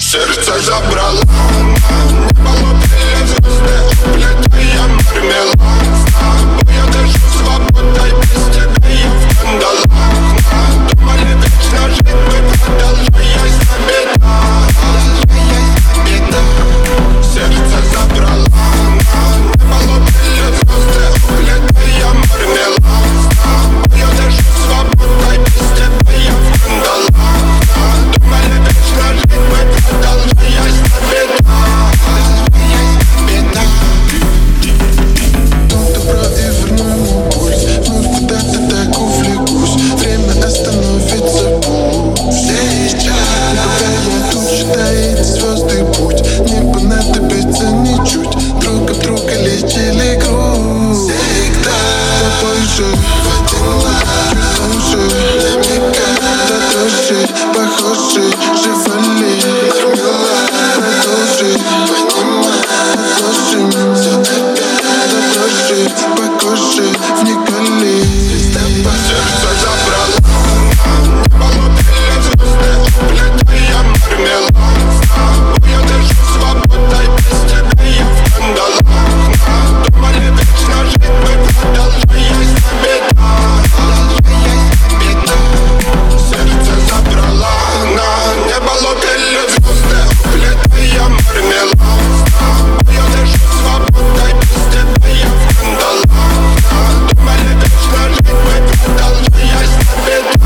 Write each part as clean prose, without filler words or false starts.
Сердце забрала она, небо лупили звезды, уплетая мармелад. С тобой я дышу свободой, без тебя я в кандалах. Думали вечно жить мы, продолжая беда. Сердце забрала она, небо лупили звезды, уплетая мармелад. С тобой я дышу свободой, без тебя я в кандалах. Думали вечно жить мы, продолжая беда. Добро и верну пульс, вновь куда-то так увлекусь. Время остановится пусть сейчас. Какая туча таит звезды путь, не понадобится ничуть. Друг от друга летели груз. Всегда с тобой же в один лад, чуть лучше намекать. Дороже, похожи, живали мармелад. Продолжи понимать, отложим все опять. Дороже, по коже вникали. Сердце забрала она, небо лупили звезды, уплетая мармелад. С тобой я дышу свободой, без тебя я в кандалах. Думали вечно жить мы, продолжая беда. Сердце забрала она, небо лупили звезды, уплетая мармелад. С тобой я дышу свободой, без тебя я в кандалах. Думали вечно жить мы, продолжая беда.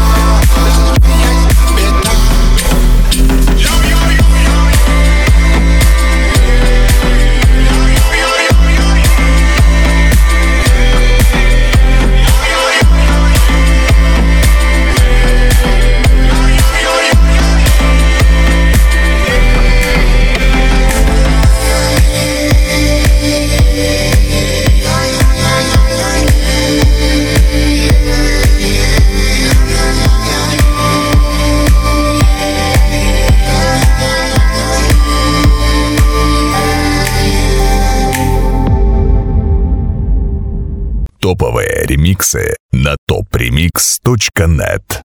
Топовые ремиксы на topremix.net.